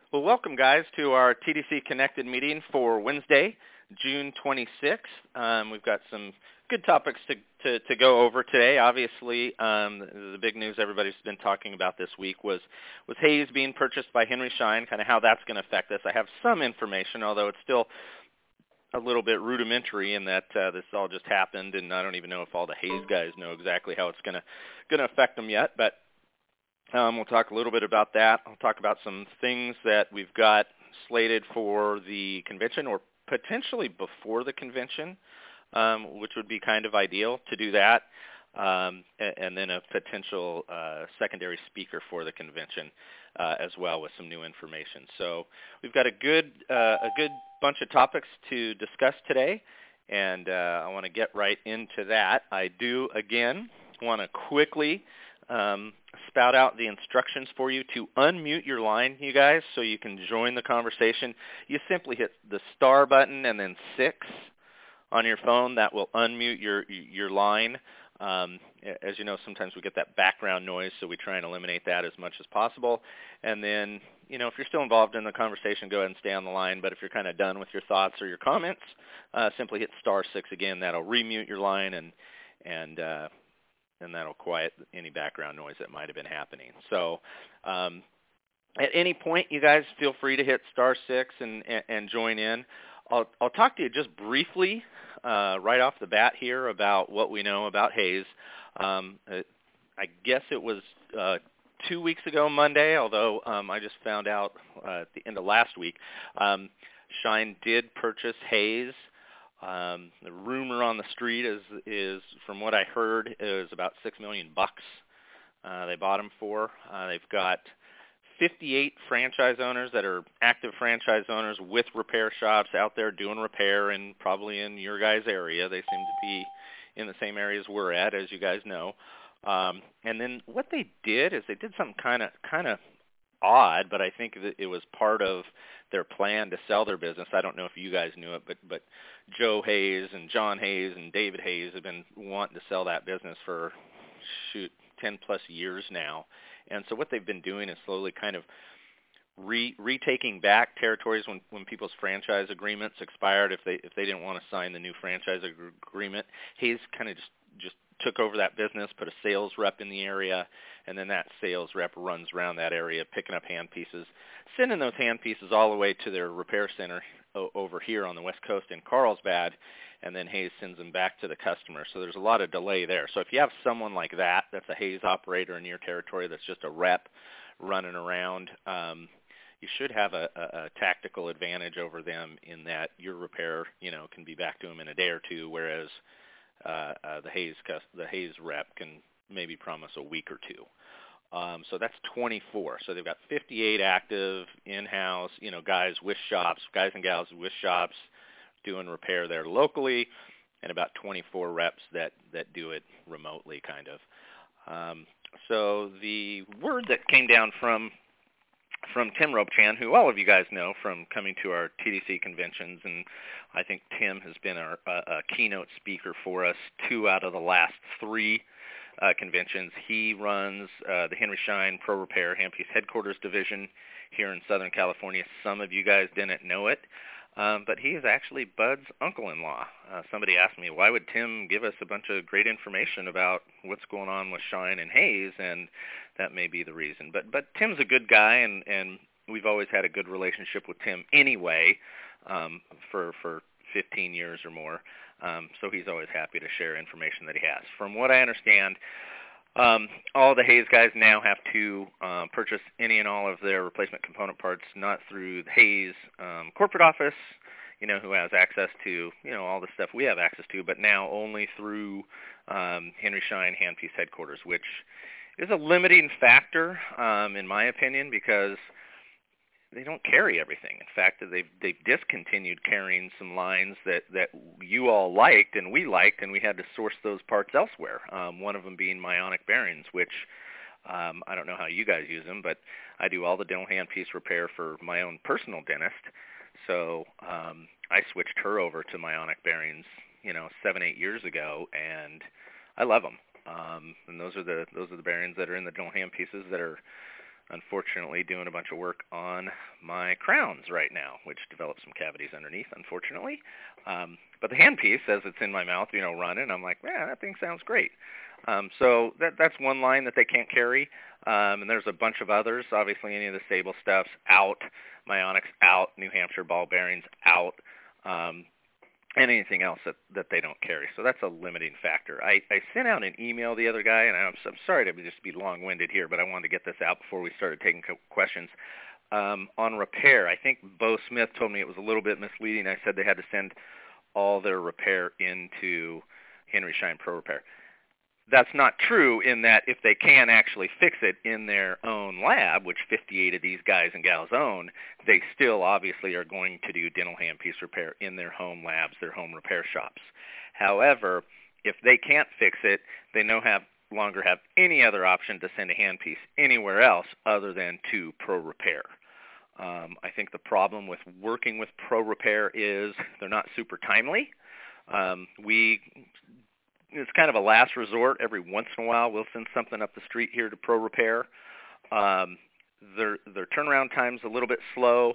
Well, welcome, guys, to our TDC Connected meeting for Wednesday, June 26th. We've got some good topics to go over today. Obviously, the big news everybody's been talking about this week was Hays being purchased by Henry Schein, kind of how that's going to affect us. I have some information, although it's still a little bit rudimentary in that this all just happened, and I don't even know if all the Hays guys know exactly how it's going to affect them yet, but we'll talk a little bit about that. I'll talk about some things that we've got slated for the convention or potentially before the convention, which would be kind of ideal to do that, and then a potential secondary speaker for the convention as well with some new information. So we've got a good bunch of topics to discuss today, and I want to get right into that. I do, again, want to quickly spout out the instructions for you to unmute your line, you guys, so you can join the conversation. You simply hit the star button and then 6 on your phone. That will unmute your line. As you know, sometimes we get that background noise, so we try and eliminate that as much as possible. And then, if you're still involved in the conversation, go ahead and stay on the line. But if you're kind of done with your thoughts or your comments, simply hit star 6 again. That'll remute your line and that'll quiet any background noise that might have been happening. So at any point, you guys feel free to hit star 6 and join in. I'll talk to you just briefly right off the bat here about what we know about Hays. I guess it was 2 weeks ago Monday, although I just found out at the end of last week. Schein did purchase Hays. The rumor on the street is from what I heard, is about $6 million they bought them for. They've got 58 franchise owners that are active franchise owners with repair shops out there doing repair, and probably in your guys' area. They seem to be in the same areas we're at, as you guys know. And then what they did is they did something kind of odd, but I think that it was part of their plan to sell their business. I don't know if you guys knew it, but Joe Hays and John Hays and David Hays have been wanting to sell that business for 10 plus years now. And so what they've been doing is slowly kind of retaking back territories when people's franchise agreements expired. If they didn't want to sign the new franchise agreement, Hays kind of just took over that business, put a sales rep in the area, and then that sales rep runs around that area picking up hand pieces, sending those hand pieces all the way to their repair center over here on the West Coast in Carlsbad, and then Hays sends them back to the customer. So there's a lot of delay there. So if you have someone like that's a Hays operator in your territory that's just a rep running around, you should have a tactical advantage over them in that your repair, can be back to them in a day or two, whereas the Hays rep can maybe promise a week or two. So that's 24. So they've got 58 active in-house, guys and gals with shops doing repair there locally, and about 24 reps that do it remotely, kind of. So the word that came down from Tim Ropchan, who all of you guys know from coming to our TDC conventions, and I think Tim has been a keynote speaker for us 2 out of the last 3 conventions. He runs the Henry Schein Pro Repair Handpiece Headquarters Division here in Southern California. Some of you guys didn't know it, but he is actually Bud's uncle-in-law. Somebody asked me, why would Tim give us a bunch of great information about what's going on with Schein and Hays, and that may be the reason. But Tim's a good guy, and we've always had a good relationship with Tim anyway, for 15 years or more. So he's always happy to share information that he has. From what I understand, all the Hays guys now have to purchase any and all of their replacement component parts, not through the Hays corporate office, who has access to, all the stuff we have access to, but now only through Henry Schein Handpiece Headquarters, which is a limiting factor, in my opinion, because they don't carry everything. In fact, they've discontinued carrying some lines that you all liked and we liked, and we had to source those parts elsewhere. One of them being Myonic bearings, which I don't know how you guys use them, but I do all the dental handpiece repair for my own personal dentist. So I switched her over to Myonic bearings, 7-8 years ago, and I love them. And those are the bearings that are in the dental handpieces that are unfortunately doing a bunch of work on my crowns right now, which develops some cavities underneath, unfortunately. But the handpiece, as it's in my mouth, running, I'm like, man, that thing sounds great. So that's one line that they can't carry. And there's a bunch of others. Obviously, any of the Sable stuff's out. Myonics out. New Hampshire ball bearings out. And anything else that they don't carry. So that's a limiting factor. I sent out an email the other guy, and I'm sorry to just be long-winded here, but I wanted to get this out before we started taking questions. On repair, I think Bo Smith told me it was a little bit misleading. I said they had to send all their repair into Henry Schein Pro Repair. That's not true in that if they can actually fix it in their own lab, which 58 of these guys and gals own, they still obviously are going to do dental handpiece repair in their home labs, their home repair shops. However, if they can't fix it, they no longer have any other option to send a handpiece anywhere else other than to Pro Repair. I think the problem with working with Pro Repair is they're not super timely. It's kind of a last resort. Every once in a while, we'll send something up the street here to Pro Repair. Their turnaround time's a little bit slow,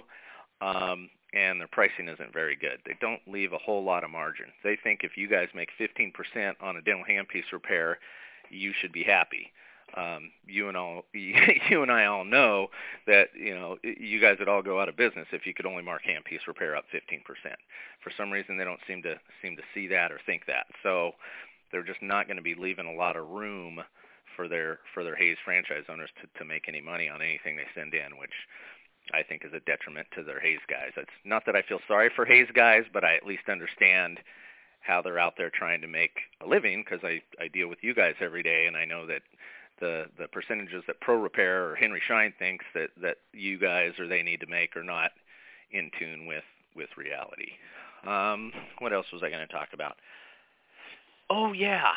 and their pricing isn't very good. They don't leave a whole lot of margin. They think if you guys make 15% on a dental handpiece repair, you should be happy. You and I all know that you guys would all go out of business if you could only mark handpiece repair up 15%. For some reason, they don't seem to see that or think that. So they're just not going to be leaving a lot of room for their Hayes franchise owners to make any money on anything they send in, which I think is a detriment to their Hayes guys. It's not that I feel sorry for Hayes guys, but I at least understand how they're out there trying to make a living, because I deal with you guys every day, and I know that the percentages that Pro Repair or Henry Schein thinks that you guys or they need to make are not in tune with reality. What else was I going to talk about? Oh, yeah.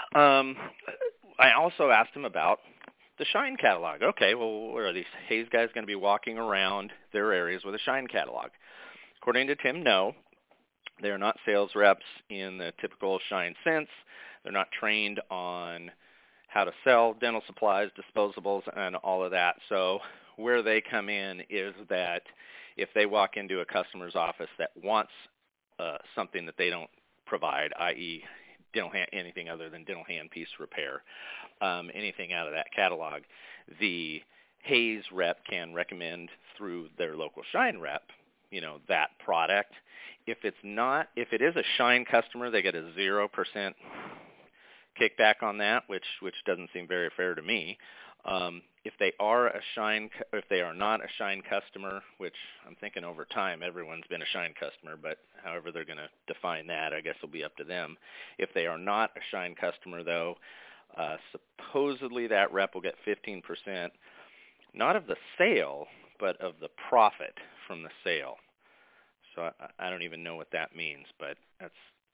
I also asked him about the Schein catalog. Okay, well, are these Hayes guys going to be walking around their areas with a Schein catalog? According to Tim, no. They're not sales reps in the typical Schein sense. They're not trained on how to sell dental supplies, disposables, and all of that. So where they come in is that if they walk into a customer's office that wants something that they don't provide, i.e., anything other than dental handpiece repair, anything out of that catalog, the Hayes rep can recommend through their local Schein rep, that product. If it is a Schein customer, they get a 0% kickback on that, which doesn't seem very fair to me. If they are not a Schein customer, which I'm thinking over time everyone's been a Schein customer, but however they're going to define that, I guess will be up to them. If they are not a Schein customer, though, supposedly that rep will get 15%, not of the sale, but of the profit from the sale. So I don't even know what that means, but that's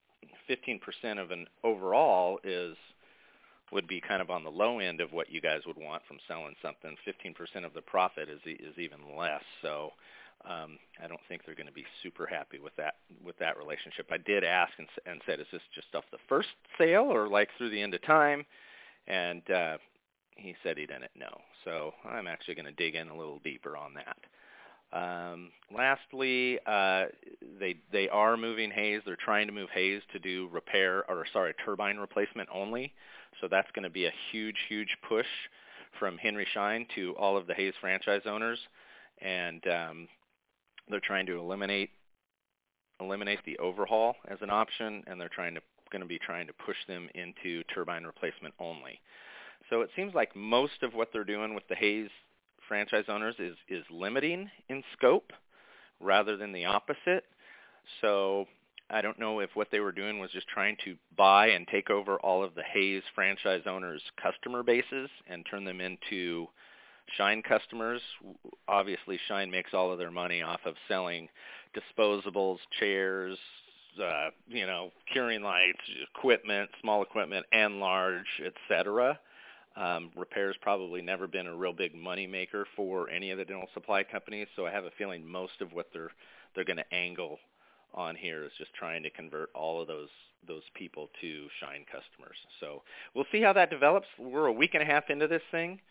15% of an overall would be kind of on the low end of what you guys would want from selling something. 15% of the profit is even less. So I don't think they're going to be super happy with that relationship. I did ask and said, is this just off the first sale or like through the end of time? And he said he didn't know. So I'm actually going to dig in a little deeper on that. Lastly, they are moving Hayes. They're trying to move Hayes to do turbine replacement only. So that's going to be a huge, huge push from Henry Schein to all of the Hayes franchise owners, and they're trying to eliminate the overhaul as an option, and they're going to be trying to push them into turbine replacement only. So it seems like most of what they're doing with the Hayes franchise owners is limiting in scope rather than the opposite. So I don't know if what they were doing was just trying to buy and take over all of the Hayes franchise owners' customer bases and turn them into Schein customers. Obviously, Schein makes all of their money off of selling disposables, chairs, curing lights, equipment, small equipment, and large, etc. Repair's probably never been a real big money maker for any of the dental supply companies, so I have a feeling most of what they're going to angle on here is just trying to convert all of those people to Schein customers. So we'll see how that develops. We're a week and a half into this thing.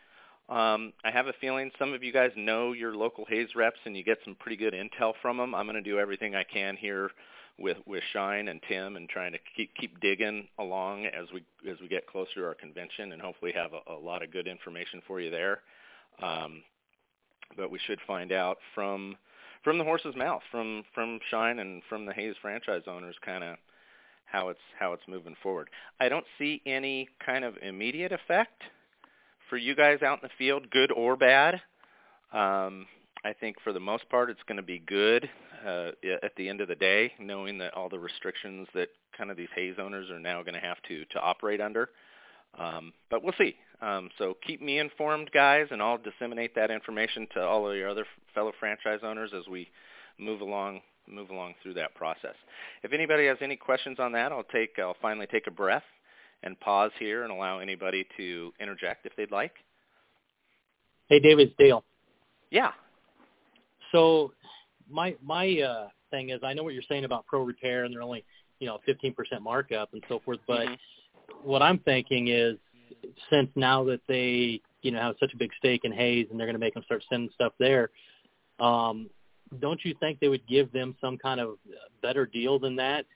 I have a feeling some of you guys know your local Hayes reps and you get some pretty good intel from them. I'm going to do everything I can here with Shine and Tim and trying to keep digging along as we get closer to our convention and hopefully have a lot of good information for you there. But we should find out from the horse's mouth, from Shine and from the Hayes franchise owners, kind of how it's moving forward. I don't see any kind of immediate effect for you guys out in the field, good or bad. I think for the most part it's going to be good at the end of the day, knowing that all the restrictions that kind of these Hayes owners are now going to have to operate under. But we'll see. So keep me informed, guys, and I'll disseminate that information to all of your other fellow franchise owners as we move along through that process. If anybody has any questions on that, I'll finally take a breath and pause here and allow anybody to interject if they'd like. Hey, David, it's Dale. Yeah. So my thing is, I know what you're saying about Pro Repair, and they're only 15% markup and so forth. But what I'm thinking is, since now that they have such a big stake in Hayes and they're going to make them start sending stuff there, don't you think they would give them some kind of better deal than that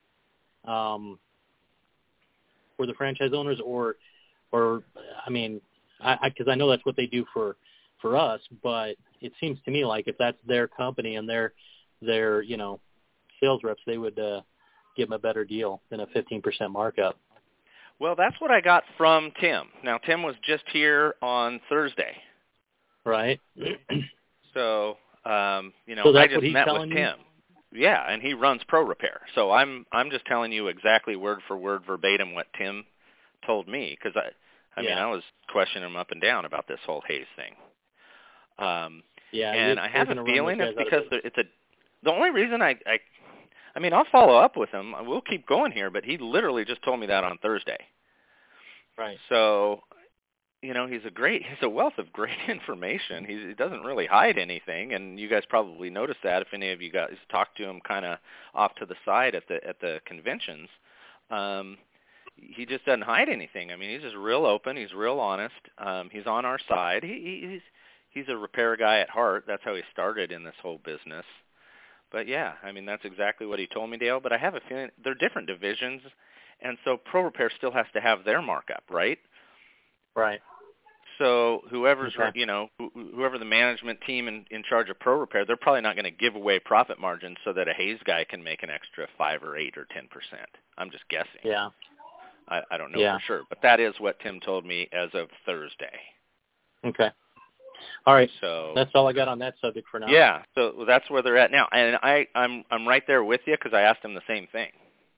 for the franchise owners? Or I mean, because I know that's what they do for us, but it seems to me like if that's their company and their sales reps, they would give them a better deal than a 15% markup. Well, that's what I got from Tim. Now, Tim was just here on Thursday. Right. So, so I just met with you? Tim. Yeah, and he runs Pro Repair. So I'm just telling you exactly word for word verbatim what Tim told me, because I mean, I was questioning him up and down about this whole Hayes thing. And I have a feeling it's because the only reason I mean, I'll follow up with him. We'll keep going here, but he literally just told me that on Thursday. Right. So, he's a wealth of great information. He doesn't really hide anything, and you guys probably noticed that if any of you guys talk to him kind of off to the side at the conventions. He just doesn't hide anything. I mean, he's just real open. He's real honest. He's on our side. He's a repair guy at heart. That's how he started in this whole business. But yeah, I mean, that's exactly what he told me, Dale. But I have a feeling they're different divisions, and so Pro Repair still has to have their markup, right? Right. So whoever the management team in charge of Pro Repair, they're probably not going to give away profit margins so that a Hayes guy can make an extra 5 or 8 or 10%. I'm just guessing. Yeah. I don't know for sure, but that is what Tim told me as of Thursday. Okay. All right. So that's all I got on that subject for now. Yeah. So that's where they're at now, and I'm right there with you because I asked him the same thing,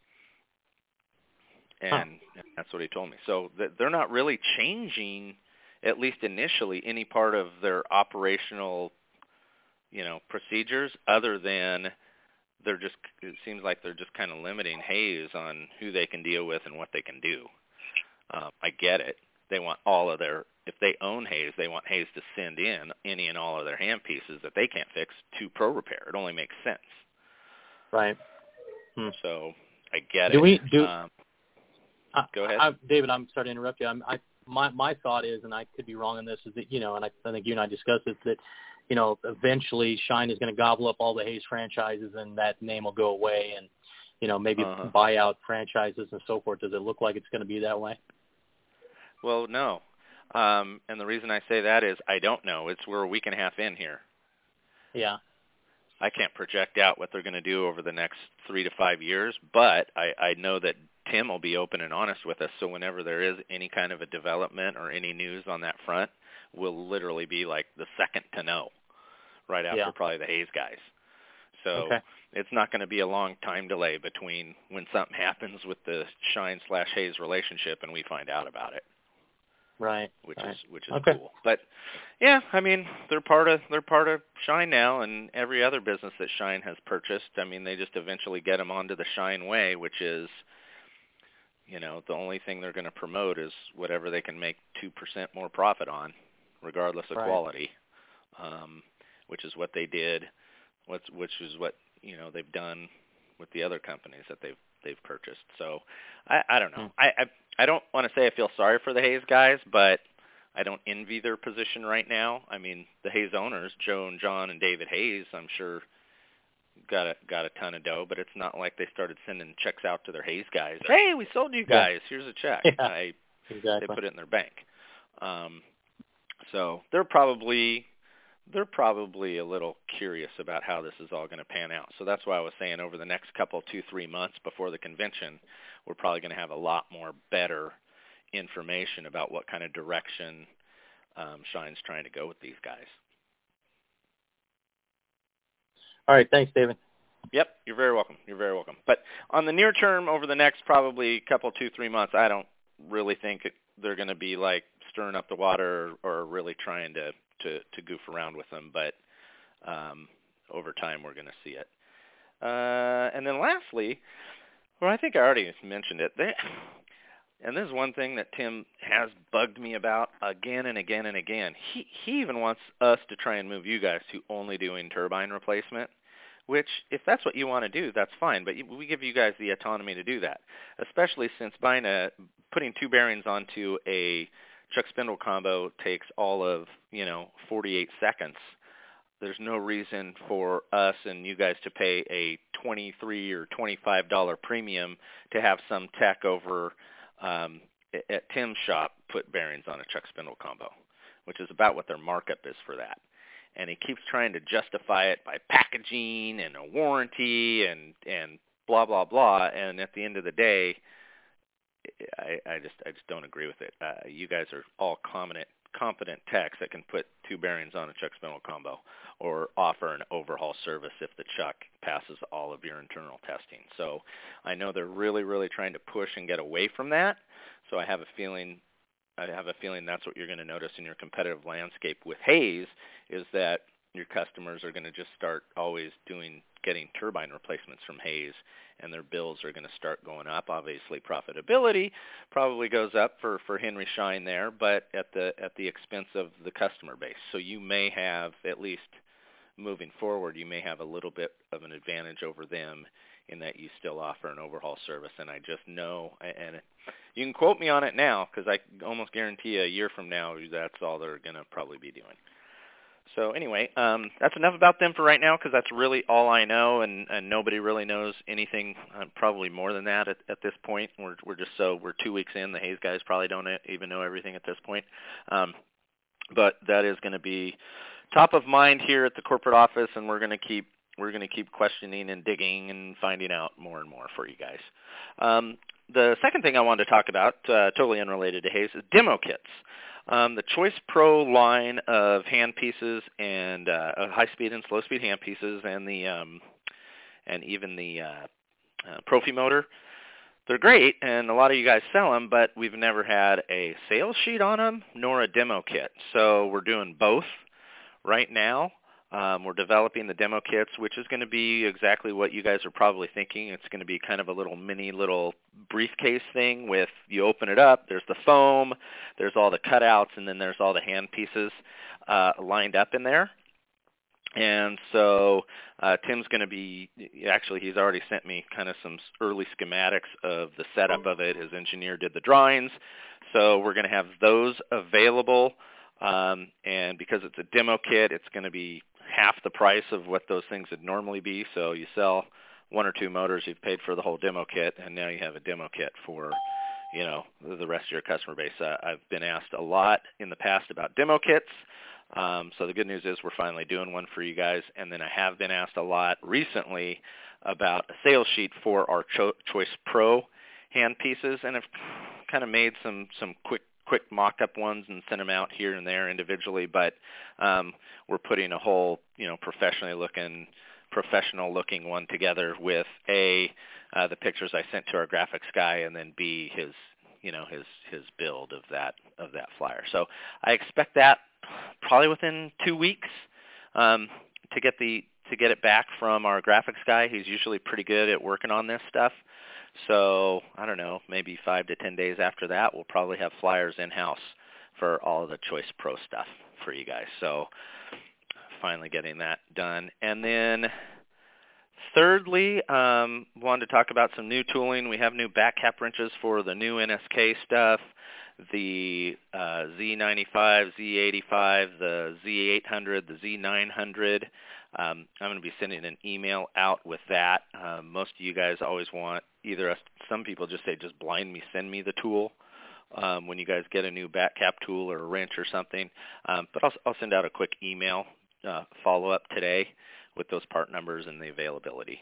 and that's what he told me. So they're not really changing, at least initially, any part of their operational, procedures, other than it seems like they're just kind of limiting Hayes on who they can deal with and what they can do. I get it. They want if they own Hayes, they want Hayes to send in any and all of their hand pieces that they can't fix to Pro Repair. It only makes sense. Right. So I get it. Go ahead. David, I'm sorry to interrupt you. My thought is, and I could be wrong on this, is that, and I think you and I discussed it, that, eventually Shine is going to gobble up all the Hayes franchises and that name will go away and, maybe buy out franchises and so forth. Does it look like it's going to be that way? Well, no. And the reason I say that is I don't know. We're a week and a half in here. Yeah. I can't project out what they're going to do over the next 3 to 5 years, but I know that Tim will be open and honest with us, so whenever there is any kind of a development or any news on that front, we'll literally be like the second to know, right after probably the Hayes guys. So it's not going to be a long time delay between when something happens with the Shine/Hayes relationship and we find out about it. Right. Which is cool. But yeah, I mean, they're part of Shine now, and every other business that Shine has purchased, I mean, they just eventually get them onto the Shine way, which is, the only thing they're going to promote is whatever they can make 2% more profit on, regardless of quality, which is what they did, which is what they've done with the other companies that they've purchased. So I don't know. I don't want to say I feel sorry for the Hayes guys, but I don't envy their position right now. I mean, the Hayes owners, Joe and John and David Hayes, I'm sure got a ton of dough, but it's not like they started sending checks out to their Hayes guys. Hey, we sold you guys. Here's a check. Yeah, exactly. They put it in their bank. So they're probably a little curious about how this is all going to pan out. So that's why I was saying over the next couple, 2-3 months before the convention, we're probably going to have a lot more better information about what kind of direction Shine's trying to go with these guys. All right. Thanks, David. Yep, you're very welcome. You're very welcome. But on the near term, over the next probably couple, 2-3 months, I don't really think they're going to be like stirring up the water or really trying to goof around with them. But over time, we're going to see it. And then lastly, well, I think I already mentioned it. And this is one thing that Tim has bugged me about again and again and again. He even wants us to try and move you guys to only doing turbine replacement, which if that's what you want to do, that's fine. But we give you guys the autonomy to do that, especially since putting 2 bearings onto a chuck spindle combo takes all of 48 seconds. There's no reason for us and you guys to pay a $23 or $25 premium to have some tech over at Tim's shop put bearings on a chuck spindle combo, which is about what their markup is for that. And he keeps trying to justify it by packaging and a warranty and blah blah blah. And at the end of the day, I just don't agree with it. You guys are all competent techs that can put 2 bearings on a chuck spindle combo or offer an overhaul service if the chuck passes all of your internal testing. So I know they're really, really trying to push and get away from that. So I have a feeling that's what you're going to notice in your competitive landscape with Hayes, is that your customers are going to just start always getting turbine replacements from Hayes, and their bills are going to start going up. Obviously, profitability probably goes up for Henry Schein there, but at the expense of the customer base. So you may have, at least moving forward, you may have a little bit of an advantage over them in that you still offer an overhaul service. And I just know, and you can quote me on it now, because I almost guarantee a year from now that's all they're going to probably be doing. So anyway, that's enough about them for right now, because that's really all I know, and nobody really knows anything, probably more than that at this point. We're 2 weeks in. The Hayes guys probably don't even know everything at this point. But that is going to be top of mind here at the corporate office, and we're going to keep questioning and digging and finding out more and more for you guys. The second thing I wanted to talk about, totally unrelated to Hayes, is demo kits. The Choice Pro line of hand pieces and high-speed and slow-speed hand pieces, and even the Profi motor, they're great, and a lot of you guys sell them, but we've never had a sales sheet on them nor a demo kit. So we're doing both right now. We're developing the demo kits, which is going to be exactly what you guys are probably thinking. It's going to be kind of a little briefcase thing with, you open it up, there's the foam, there's all the cutouts, and then there's all the hand pieces lined up in there. And so Tim's going to be, actually he's already sent me kind of some early schematics of the setup of it. His engineer did the drawings. So we're going to have those available. And because it's a demo kit, it's going to be half the price of what those things would normally be. So you sell 1 or 2 motors, you've paid for the whole demo kit, and now you have a demo kit for, the rest of your customer base. I've been asked a lot in the past about demo kits. So the good news is we're finally doing one for you guys. And then I have been asked a lot recently about a sales sheet for our Choice Pro hand pieces, and I've kind of made some quick mock-up ones and sent them out here and there individually, but we're putting a whole, professional looking one together with the pictures I sent to our graphics guy, and then B, his build of that flyer. So I expect that probably within 2 weeks to get it back from our graphics guy. He's usually pretty good at working on this stuff. So I don't know, maybe 5 to 10 days after that, we'll probably have flyers in-house for all of the Choice Pro stuff for you guys. So finally getting that done. And then thirdly, wanted to talk about some new tooling. We have new back cap wrenches for the new NSK stuff. the Z95, Z85, the Z800, the Z900. I'm going to be sending an email out with that. Most of you guys always want some people just say, just blind me, send me the tool when you guys get a new back cap tool or a wrench or something. But I'll send out a quick email follow-up today with those part numbers and the availability.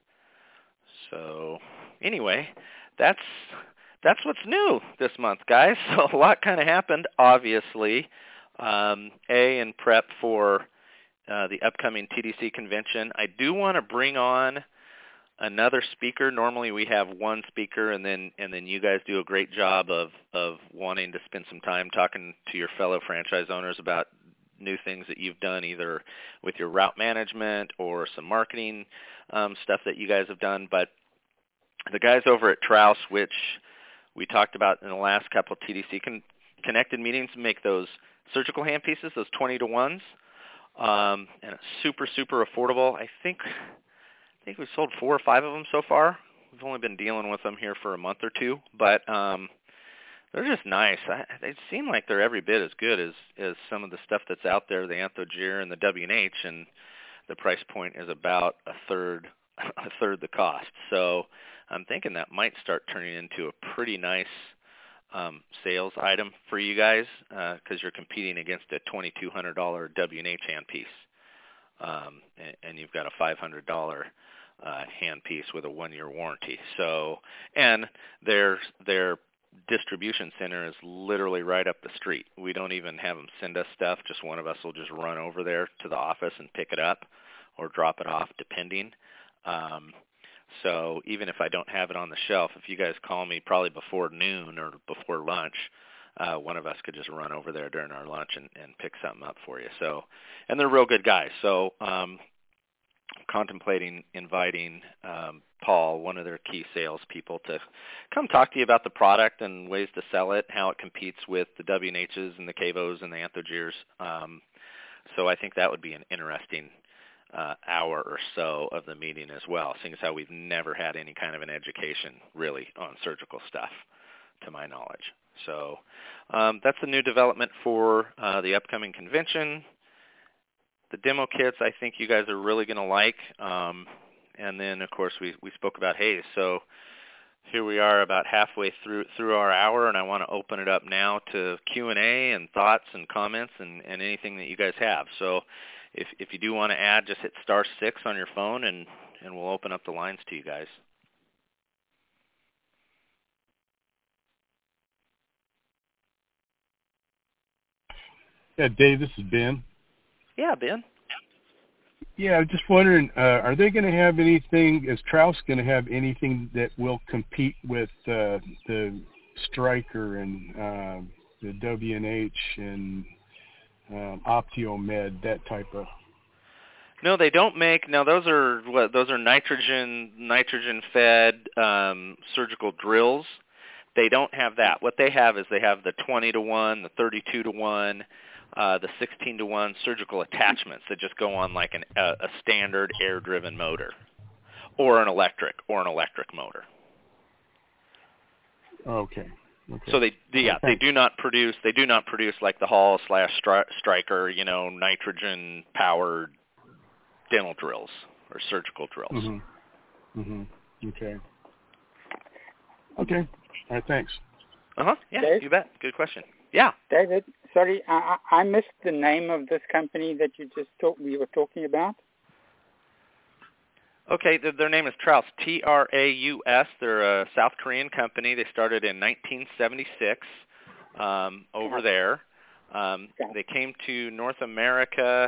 So anyway, that's what's new this month, guys. So a lot kind of happened, obviously. In prep for the upcoming TDC convention. I do want to bring on another speaker. Normally we have one speaker, and then you guys do a great job of wanting to spend some time talking to your fellow franchise owners about new things that you've done, either with your route management or some marketing stuff that you guys have done. But the guys over at Trouse, which we talked about in the last couple of TDC connected meetings, make those surgical handpieces, those 20-to-1s, and it's super, super affordable. I think we've sold 4 or 5 of them so far. We've only been dealing with them here for a month or two, but they're just nice. They seem like they're every bit as good as some of the stuff that's out there, the AnthoGear and the W&H, and the price point is about a third the cost. So I'm thinking that might start turning into a pretty nice sales item for you guys, because you're competing against a $2,200 W&H handpiece, and you've got a $500 handpiece with a 1-year warranty. So, and their distribution center is literally right up the street. We don't even have them send us stuff. Just one of us will just run over there to the office and pick it up or drop it off, depending. So even if I don't have it on the shelf, if you guys call me probably before noon or before lunch, one of us could just run over there during our lunch and pick something up for you. So, and they're real good guys. So contemplating inviting Paul, one of their key salespeople, to come talk to you about the product and ways to sell it, how it competes with the W&Hs and the Cavos and the AnthoGears. So I think that would be an interesting hour or so of the meeting as well, seeing as how we've never had any kind of an education really on surgical stuff, to my knowledge. So that's a new development for the upcoming convention. The demo kits I think you guys are really going to like. And then, of course, we spoke about Hayes. So here we are about halfway through our hour, and I want to open it up now to Q&A and thoughts and comments and anything that you guys have. So if you do want to add, just hit *6 on your phone, and we'll open up the lines to you guys. Yeah, Dave, this is Ben. Yeah, Ben. Yeah, I'm just wondering, are they going to have anything, is Trouse going to have anything that will compete with the Stryker and the W&H and Optiomed, that type of? No, they don't make. Now those are nitrogen fed surgical drills. They don't have that. What they have is they have the 20-to-1, the 32-to-1, the 16-to-1 surgical attachments that just go on like a standard air-driven motor, or an electric motor. Okay. So they do not produce like the Hall/Stryker, nitrogen powered dental drills or surgical drills. Mm-hmm. Mm-hmm. Okay. All right, thanks. Yeah, Dave? You bet. Good question. Yeah. David, sorry, I missed the name of this company that we were talking about. Okay, their name is Trouse, Traus. They're a South Korean company. They started in 1976 over there. They came to North America.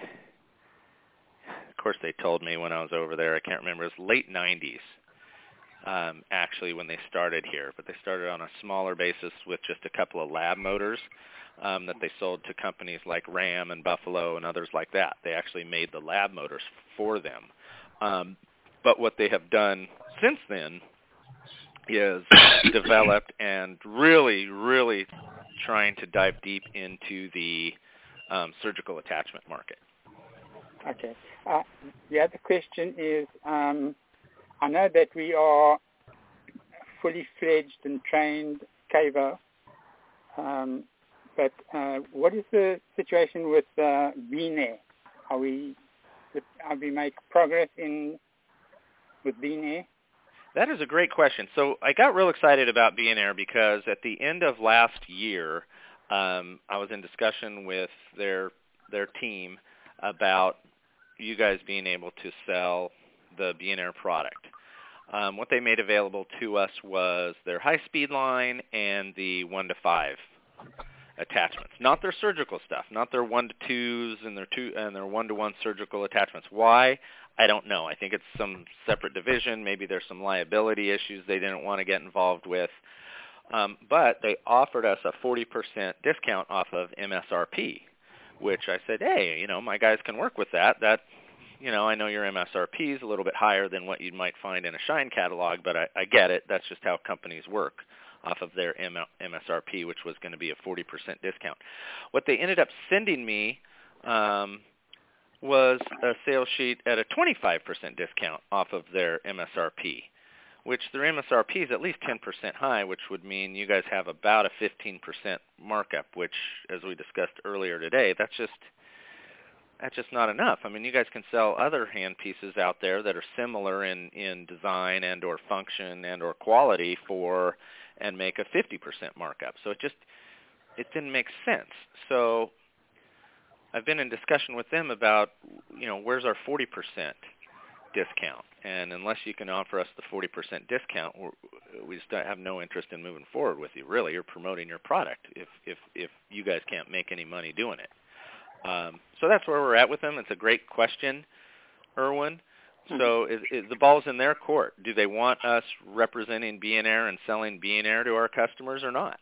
Of course, they told me when I was over there. I can't remember. It was late 90s, actually, when they started here. But they started on a smaller basis with just a couple of lab motors that they sold to companies like Ram and Buffalo and others like that. They actually made the lab motors for them. But what they have done since then is developed and really, really trying to dive deep into the surgical attachment market. Okay. The other question is, I know that we are fully fledged and trained Cavo But what is the situation with Bean Air? Are we make progress with Bean Air? That is a great question. So I got real excited about Bean Air because at the end of last year, I was in discussion with their team about you guys being able to sell the Bean Air product. What they made available to us was their high-speed line and the 1-to-5 attachments, not their surgical stuff, not their 1-to-2s and their 1-to-1 surgical attachments. Why? I don't know. I think it's some separate division. Maybe there's some liability issues they didn't want to get involved with. But they offered us a 40% discount off of MSRP, which I said, hey, my guys can work with that. That, I know your MSRP is a little bit higher than what you might find in a Shine catalog, but I get it. That's just how companies work off of their MSRP, which was going to be a 40% discount. What they ended up sending me was a sales sheet at a 25% discount off of their MSRP, which their MSRP is at least 10% high, which would mean you guys have about a 15% markup, which, as we discussed earlier today, that's just not enough. I mean, you guys can sell other hand pieces out there that are similar in design and or function and or quality and make a 50% markup. So it didn't make sense. So I've been in discussion with them about, where's our 40% discount? And unless you can offer us the 40% discount, we just have no interest in moving forward with you. Really, you're promoting your product if you guys can't make any money doing it. So that's where we're at with them. It's a great question, Erwin. So the ball's in their court. Do they want us representing Bean Air and selling Bean Air to our customers or not?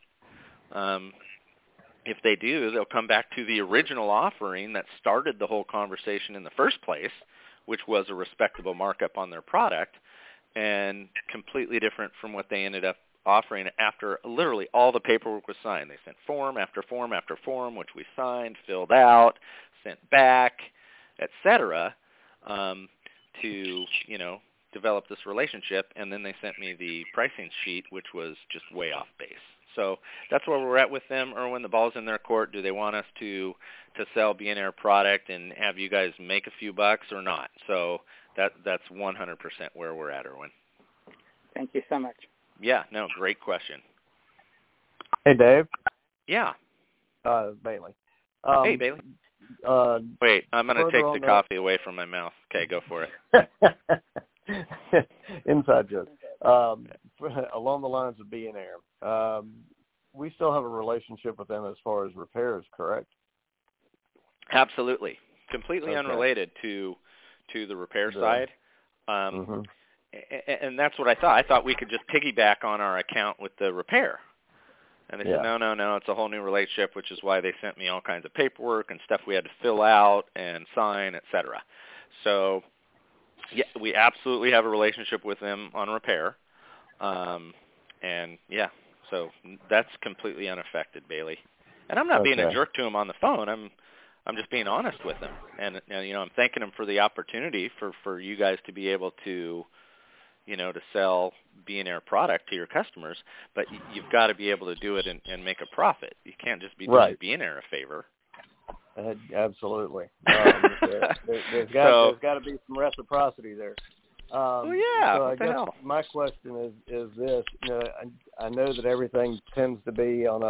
If they do, they'll come back to the original offering that started the whole conversation in the first place, which was a respectable markup on their product, and completely different from what they ended up offering after literally all the paperwork was signed. They sent form after form after form, which we signed, filled out, sent back, etc., to, develop this relationship, and then they sent me the pricing sheet, which was just way off base. So that's where we're at with them, Erwin. The ball's in their court. Do they want us to sell Bean Air product and have you guys make a few bucks or not? So that's 100% where we're at, Erwin. Thank you so much. Yeah, no, great question. Hey, Dave. Yeah. Bailey. Hey, Bailey. Wait, I'm going to take the coffee away from my mouth. Okay, go for it. Inside joke. Along the lines of Bean Air, we still have a relationship with them as far as repairs, correct? Absolutely. Completely unrelated to the repair side. And that's what I thought. I thought we could just piggyback on our account with the repair. And they said, no, it's a whole new relationship, which is why they sent me all kinds of paperwork and stuff we had to fill out and sign, etc. So, yeah, we absolutely have a relationship with them on repair. And, yeah, so that's completely unaffected, Bailey. And I'm not being a jerk to them on the phone. I'm just being honest with them. And I'm thanking them for the opportunity for you guys to be able to, to sell Bean Air product to your customers, but you've got to be able to do it and make a profit. You can't just be doing Bean Air a favor. Absolutely. There's got to be some reciprocity there. Well, yeah. So I guess my question is this: I know that everything tends to be on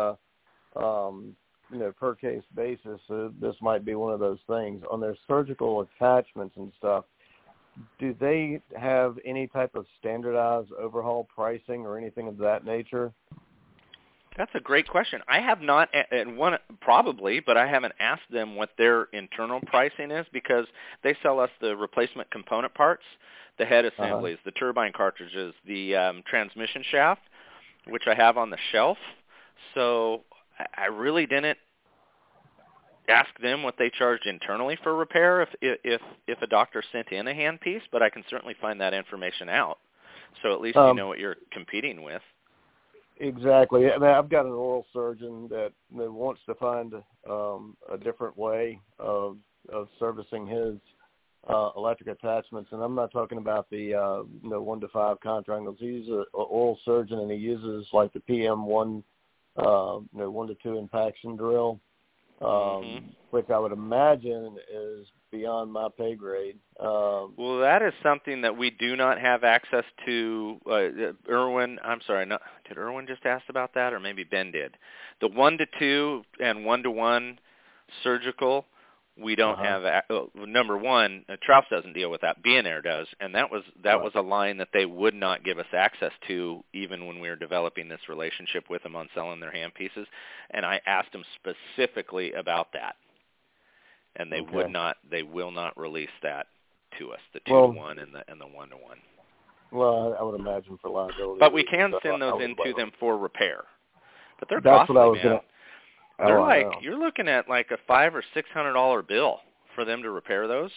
a per case basis. So this might be one of those things. On their surgical attachments and stuff, do they have any type of standardized overhaul pricing or anything of that nature? That's a great question. I have not, and probably, but I haven't asked them what their internal pricing is because they sell us the replacement component parts, the head assemblies, the turbine cartridges, the transmission shaft, which I have on the shelf. So I really didn't ask them what they charged internally for repair if a doctor sent in a hand piece, but I can certainly find that information out. So at least you know what you're competing with. Exactly. I mean, I've got an oral surgeon that wants to find a different way of servicing his electric attachments, and I'm not talking about the 1-to-5 contrangles. He's an oral surgeon, and he uses like the PM1 1 to 2 impaction drill, which I would imagine is beyond my pay grade. Well, that is something that we do not have access to. Irwin, I'm sorry, did Irwin just ask about that, or maybe Ben did? The 1 to 2 and 1 to 1 surgical, we don't have. Number one, Trout doesn't deal with that. B&R does, and that was a line that they would not give us access to, even when we were developing this relationship with them on selling their handpieces. And I asked them specifically about that, and they would not. They will not release that to us. The 2 to 1 and the 1 to 1. Well, I would imagine for liability. But we can send those into them for repair. But they're That's costly, what I was man. gonna, They're you're looking at like a $500 or $600 bill for them to repair those.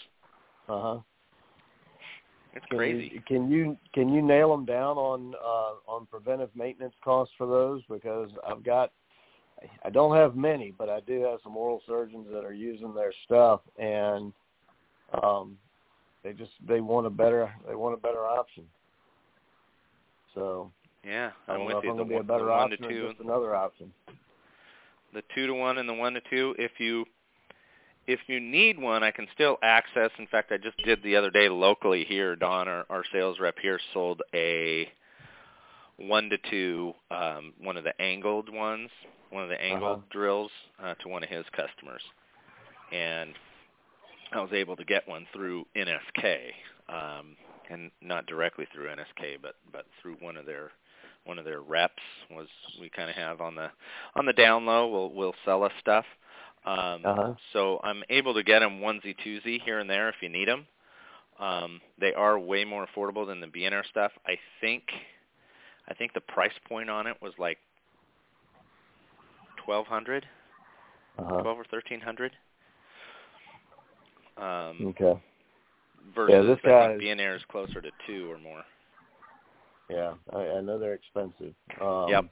It's crazy. Can you nail them down on preventive maintenance costs for those? Because I don't have many, but I do have some oral surgeons that are using their stuff, and they want a better option. So yeah, I I'm don't with know if you. I'm going to be a The better 1 option to 2, or just another option. The 2 to 1 and the 1 to 2. If you need one, I can still access. In fact, I just did the other day locally here. Don, our sales rep here, sold a 1 to 2, one of the angled ones, one of the angled drills to one of his customers, and I was able to get one through NSK, and not directly through NSK, but through one of their reps. We kind of have on the down low. We'll sell us stuff. So I'm able to get them onesie twosie here and there if you need them. They are way more affordable than the B&R stuff. I think the price point on it was like $1,200, 12 or $1,300. Okay. Versus this I guy think B&R is closer to 2 or more. Yeah, I know they're expensive. Yep.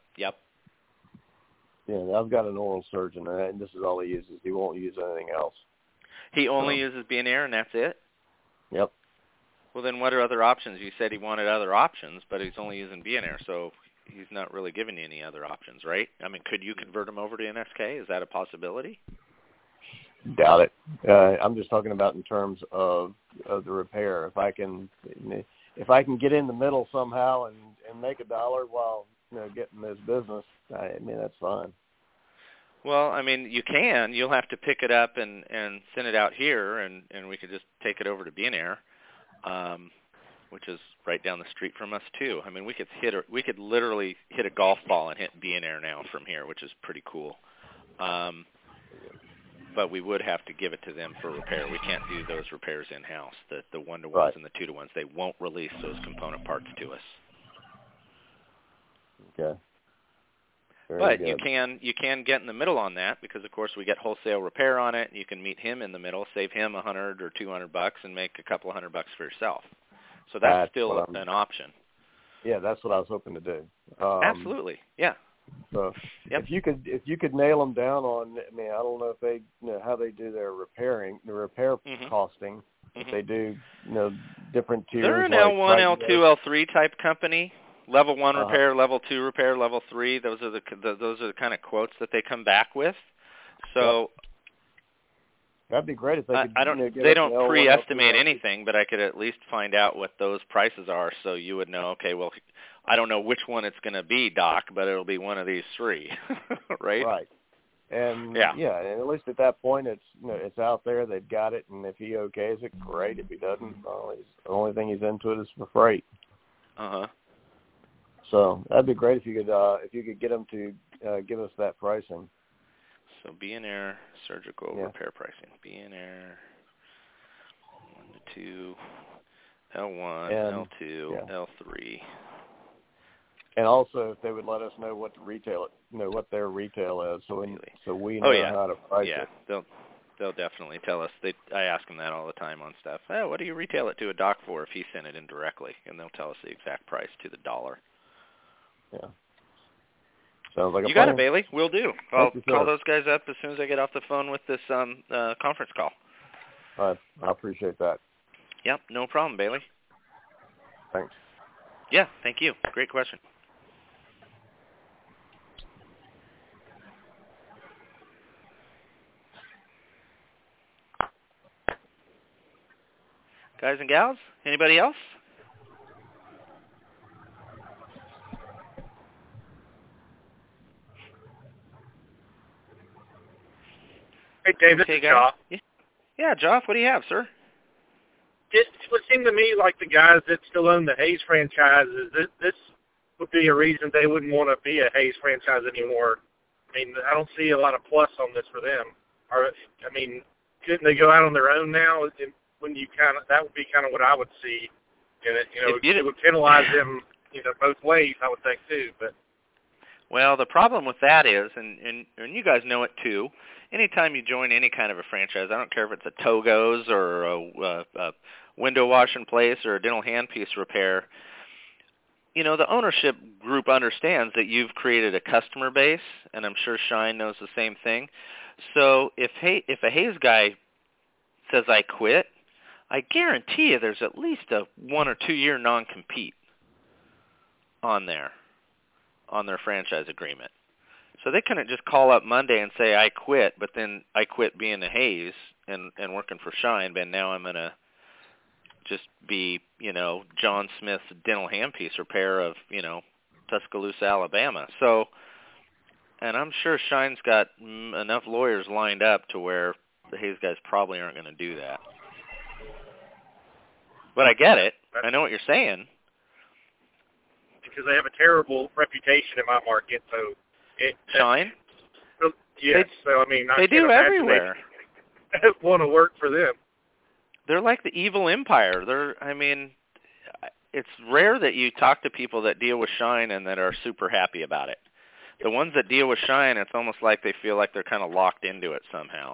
Yeah, I've got an oral surgeon, and this is all he uses. He won't use anything else. He only uses B&R, and that's it? Yep. Well, then what are other options? You said he wanted other options, but he's only using B&R, so he's not really giving you any other options, right? I mean, could you convert him over to NSK? Is that a possibility? Doubt it. I'm just talking about in terms of the repair. If I can get in the middle somehow and make $1 while getting this business, I mean that's fine. Well, I mean you can. You'll have to pick it up and send it out here, and we could just take it over to B&R, which is right down the street from us too. I mean we could literally hit a golf ball and hit B&R now from here, which is pretty cool. But we would have to give it to them for repair. We can't do those repairs in-house. The 1 to 1s and the 2 to 1s, they won't release those component parts to us. Okay. But good. you can get in the middle on that because of course we get wholesale repair on it. And you can meet him in the middle, save him $100 or $200, and make a couple $100 for yourself. So that's still an option. Yeah, that's what I was hoping to do. Absolutely, yeah. So if you could nail them down on, I mean, I don't know if they how they do their repair costing. If they do different tiers. They're an like L1, L2, L3 type company. Level 1 repair, level 2 repair, level 3. Those are the kind of quotes that they come back with. So that'd be great if they could. They don't pre-estimate anything, but I could at least find out what those prices are, so you would know. Okay, well, I don't know which one it's going to be, Doc, but it'll be one of these 3, right? Right. And and at least at that point, it's out there. They've got it, and if he okays it, great. If he doesn't, well, the only thing he's into it is for freight. So that'd be great if you could get them to give us that pricing. So B&R surgical repair pricing. B&R 1 to 2, L1, L2, L3. And also, if they would let us know what what their retail is, so we know how to price it. Yeah, they'll definitely tell us. I ask them that all the time on stuff. Oh, what do you retail it to a doc for if he sent it in directly? And they'll tell us the exact price to the dollar. Yeah. Sounds like you got it, Bailey. We'll do. I'll call those guys up as soon as I get off the phone with this conference call. All right. I appreciate that. Yep, no problem, Bailey. Thanks. Yeah, thank you. Great question. Guys and gals, anybody else? Hey, Dave, this is Joff. Yeah, Joff, what do you have, sir? It would seem to me like the guys that still own the Hayes franchises, this would be a reason they wouldn't want to be a Hayes franchise anymore. I mean, I don't see a lot of plus on this for them. Couldn't they go out on their own now? When that would be kind of what I would see. And it would penalize them, both ways, I would think too. But well, the problem with that is, and you guys know it too. Anytime you join any kind of a franchise, I don't care if it's a Togo's or a window washing place or a dental handpiece repair, the ownership group understands that you've created a customer base, and I'm sure Shine knows the same thing. So if a Hayes guy says I quit, I guarantee you there's at least a 1 or 2 year non-compete on their franchise agreement. So they couldn't just call up Monday and say I quit, but then I quit being a Hayes and working for Shine, but now I'm going to just be, John Smith's dental handpiece repair of, Tuscaloosa, Alabama. So, and I'm sure Shine's got enough lawyers lined up to where the Hayes guys probably aren't going to do that. But I get it. I know what you're saying. Because they have a terrible reputation in my market, so Shine? Yes. They do everywhere. They want to work for them. They're like the evil empire. It's rare that you talk to people that deal with Shine and that are super happy about it. The ones that deal with Shine, it's almost like they feel like they're kind of locked into it somehow.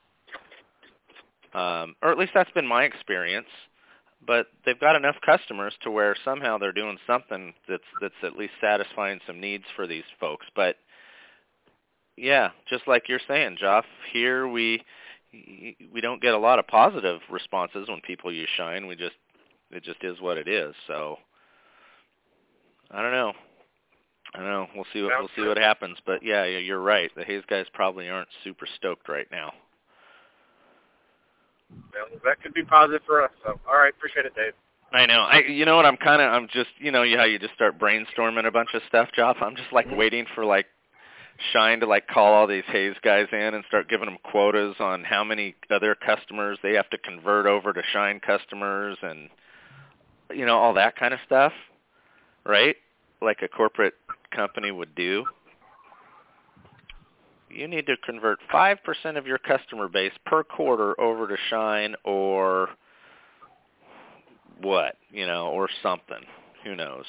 Or at least that's been my experience. But they've got enough customers to where somehow they're doing something that's at least satisfying some needs for these folks. But yeah, just like you're saying, Joff, here we don't get a lot of positive responses when people use Shine. It just is what it is. So I don't know. We'll see what happens. But yeah, you're right. The Hayes guys probably aren't super stoked right now. Well, that could be positive for us. So, all right, appreciate it, Dave. I know. You know what? I'm just, how you just start brainstorming a bunch of stuff, Joff. I'm just waiting for Shine to call all these Hayes guys in and start giving them quotas on how many other customers they have to convert over to Shine customers and all that kind of stuff, right? Like a corporate company would do. You need to convert 5% of your customer base per quarter over to Shine or what, or something. Who knows?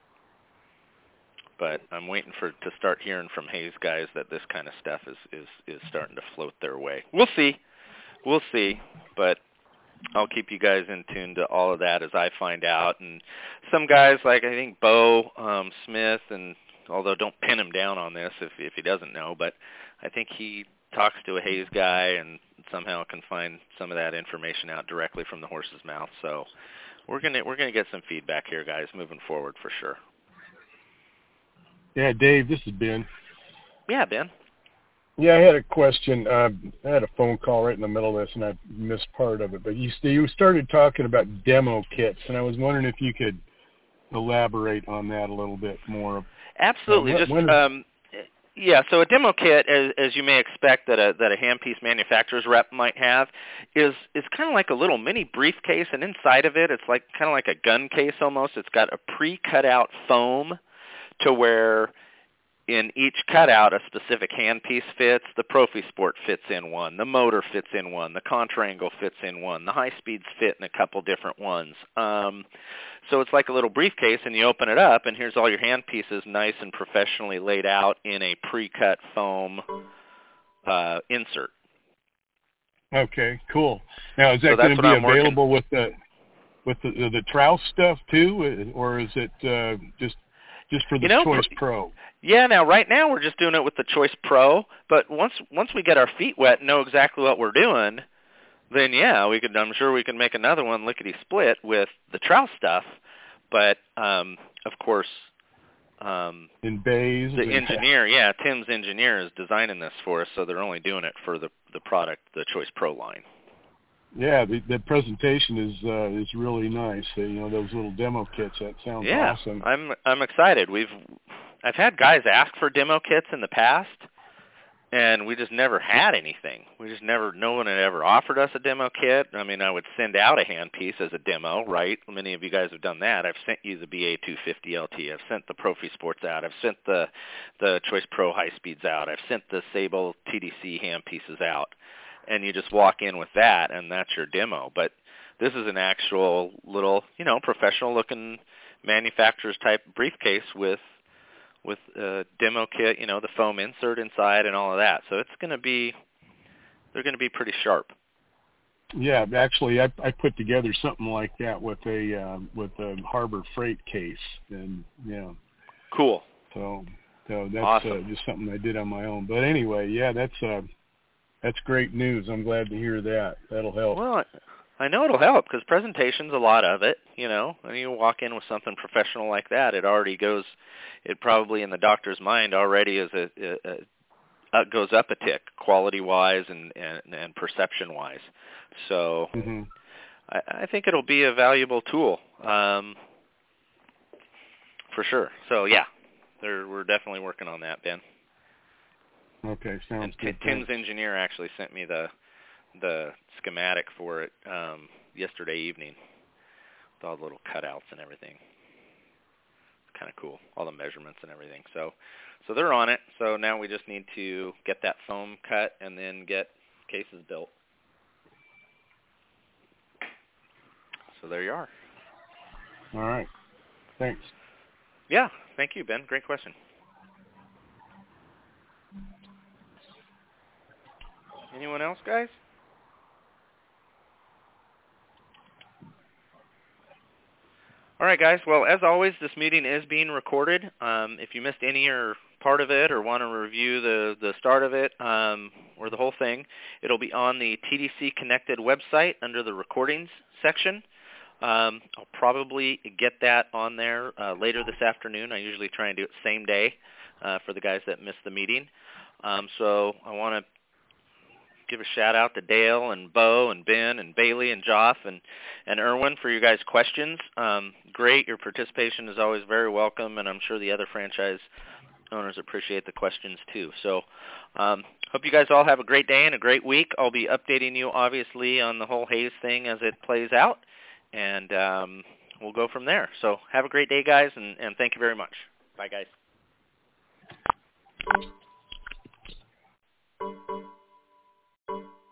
But I'm waiting to start hearing from Hayes guys that this kind of stuff is starting to float their way. We'll see. But I'll keep you guys in tune to all of that as I find out. And some guys like I think Bo Smith, and although don't pin him down on this if he doesn't know, but I think he talks to a Hayes guy and somehow can find some of that information out directly from the horse's mouth. So we're gonna get some feedback here, guys, moving forward for sure. Yeah, Dave, this is Ben. Yeah, Ben. Yeah, I had a question. I had a phone call right in the middle of this, and I missed part of it. But you started talking about demo kits, and I was wondering if you could elaborate on that a little bit more. Absolutely. Yeah, so a demo kit, as you may expect that a handpiece manufacturer's rep might have, is kind of like a little mini briefcase, and inside of it, it's kind of like a gun case almost. It's got a pre-cut out foam to where in each cutout a specific handpiece fits. The Profi Sport fits in one, the Motor fits in one, the Contraangle fits in one, the High Speeds fit in a couple different ones. So it's like a little briefcase, and you open it up, and here's all your handpieces nice and professionally laid out in a pre-cut foam insert. Okay, cool. Now, is that going to be available with the Trouse stuff too, or is it just for the Choice Pro? Yeah, right now we're just doing it with the Choice Pro, but once we get our feet wet and know exactly what we're doing, then yeah, I'm sure we can make another one lickety split with the Trouse stuff. But of course, in bays, the engineer, Tim's engineer is designing this for us, so they're only doing it for the product, the Choice Pro line. Yeah, the presentation is really nice. Those little demo kits. That sounds awesome. I'm excited. I've had guys ask for demo kits in the past, and we just never had anything. No one had ever offered us a demo kit. I mean, I would send out a handpiece as a demo, right? Many of you guys have done that. I've sent you the BA250 LT. I've sent the Profi Sports out. I've sent the Choice Pro High Speeds out. I've sent the Sable TDC handpieces out. And you just walk in with that, and that's your demo. But this is an actual little, professional-looking manufacturer's type briefcase with a demo kit, the foam insert inside and all of that. So they're going to be pretty sharp. Yeah, actually, I put together something like that with a Harbor Freight case, and cool. So that's awesome. Just something I did on my own. But anyway, yeah, that's great news. I'm glad to hear that. That'll help. Well, I know it'll help because presentation's a lot of it, and you walk in with something professional like that, it probably in the doctor's mind already is goes up a tick quality-wise and perception-wise. So I think it'll be a valuable tool for sure. So, yeah, we're definitely working on that, Ben. Okay, sounds good. Tim's engineer actually sent me the schematic for it yesterday evening with all the little cutouts and everything. It's kind of cool, all the measurements and everything. So they're on it. So now we just need to get that foam cut and then get cases built. So there you are. All right. Thanks. Yeah, thank you, Ben. Great question. Anyone else, guys? All right, guys. Well, as always, this meeting is being recorded. If you missed any or part of it or want to review the start of it or the whole thing, it'll be on the TDC Connected website under the recordings section. I'll probably get that on there later this afternoon. I usually try and do it same day for the guys that missed the meeting. So I want to give a shout out to Dale and Bo and Ben and Bailey and Joff and Erwin for you guys' questions. Great. Your participation is always very welcome, and I'm sure the other franchise owners appreciate the questions too. So hope you guys all have a great day and a great week. I'll be updating you, obviously, on the whole Hayes thing as it plays out, and we'll go from there. So have a great day, guys, and thank you very much. Bye, guys.